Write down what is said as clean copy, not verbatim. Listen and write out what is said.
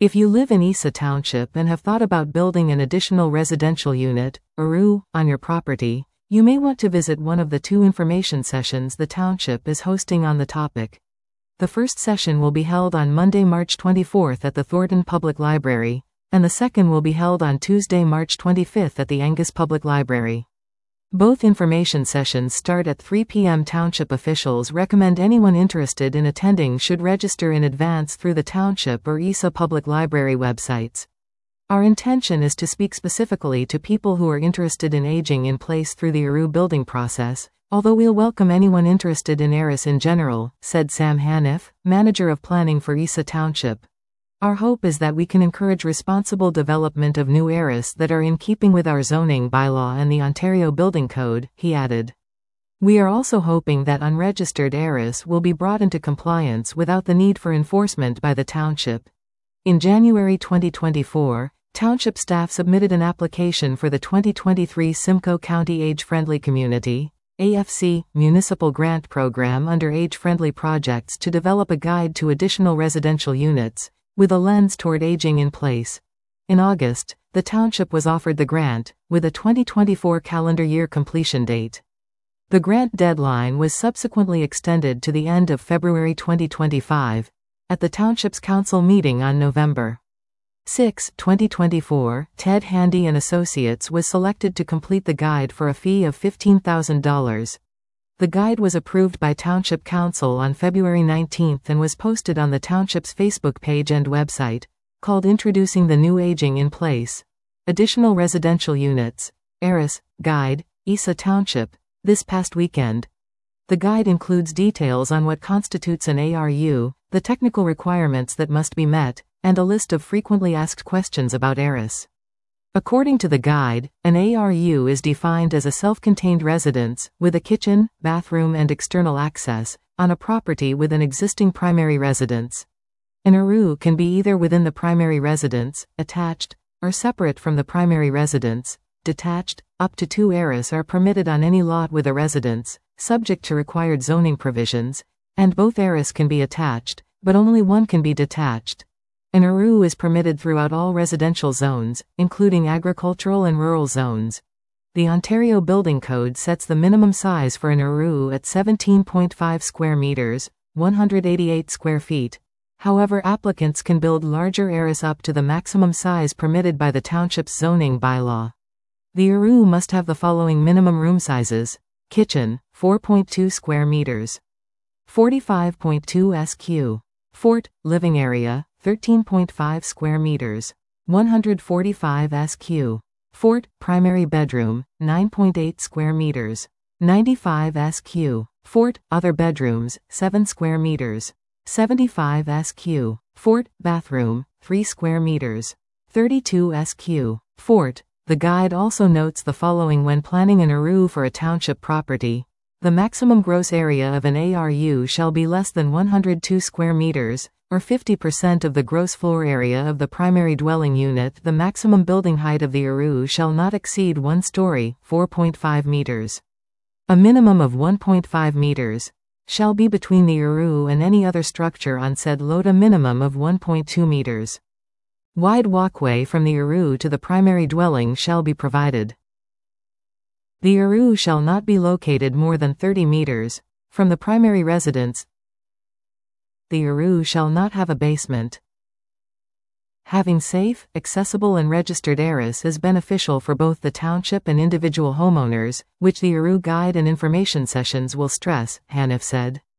If you live in Isa Township and have thought about building an additional residential unit, ARU, on your property, you may want to visit one of the 2 information sessions the township is hosting on the topic. The first session will be held on Monday, March 24th at the Thornton Public Library, and the second will be held on Tuesday, March 25th at the Angus Public Library. Both information sessions start at 3 p.m. Township officials recommend anyone interested in attending should register in advance through the Township or Isa Public Library websites. Our intention is to speak specifically to people who are interested in aging in place through the ARU building process, although we'll welcome anyone interested in ARIS in general, said Sam Haniff, Manager of Planning for Isa Township. Our hope is that we can encourage responsible development of new ARIS that are in keeping with our zoning bylaw and the Ontario Building Code, he added. We are also hoping that unregistered ARIS will be brought into compliance without the need for enforcement by the township. In January 2024, township staff submitted an application for the 2023 Simcoe County Age-Friendly Community AFC Municipal Grant Program under Age-Friendly Projects to develop a guide to additional residential units, with a lens toward aging in place. In August, the township was offered the grant, with a 2024 calendar year completion date. The grant deadline was subsequently extended to the end of February 2025, at the township's council meeting on November 6, 2024, Ted Handy and Associates was selected to complete the guide for a fee of $15,000. The guide was approved by Township Council on February 19 and was posted on the Township's Facebook page and website, called Introducing the New Aging in Place. Additional Residential Units, ARIS, Guide, Isa Township, this past weekend. The guide includes details on what constitutes an ARU, the technical requirements that must be met, and a list of frequently asked questions about ARIS. According to the guide, an ARU is defined as a self-contained residence, with a kitchen, bathroom and external access, on a property with an existing primary residence. An ARU can be either within the primary residence, attached, or separate from the primary residence, detached. Up to 2 ARIS are permitted on any lot with a residence, subject to required zoning provisions, and both ARIS can be attached, but only one can be detached. An ARU is permitted throughout all residential zones, including agricultural and rural zones. The Ontario Building Code sets the minimum size for an ARU at 17.5 square meters, 188 square feet. However, applicants can build larger ARIS up to the maximum size permitted by the township's zoning bylaw. The ARU must have the following minimum room sizes: kitchen, 4.2 square meters, 45.2 SQ. Fort, living area, 13.5 square meters, 145 SQ. Fort, primary bedroom, 9.8 square meters, 95 SQ. Fort, other bedrooms, 7 square meters, 75 SQ. Fort, bathroom, 3 square meters, 32 SQ. Fort. The guide also notes the following when planning an ARU for a township property. The maximum gross area of an ARU shall be less than 102 square meters, or 50% of the gross floor area of the primary dwelling unit. The maximum building height of the ARU shall not exceed 1 story, 4.5 meters. A minimum of 1.5 meters shall be between the ARU and any other structure on said lot. A minimum of 1.2 meters wide walkway from the ARU to the primary dwelling shall be provided. The ARU shall not be located more than 30 meters from the primary residence. The ARU shall not have a basement. Having safe, accessible and registered ARIS is beneficial for both the township and individual homeowners, which the ARU guide and information sessions will stress, Haniff said.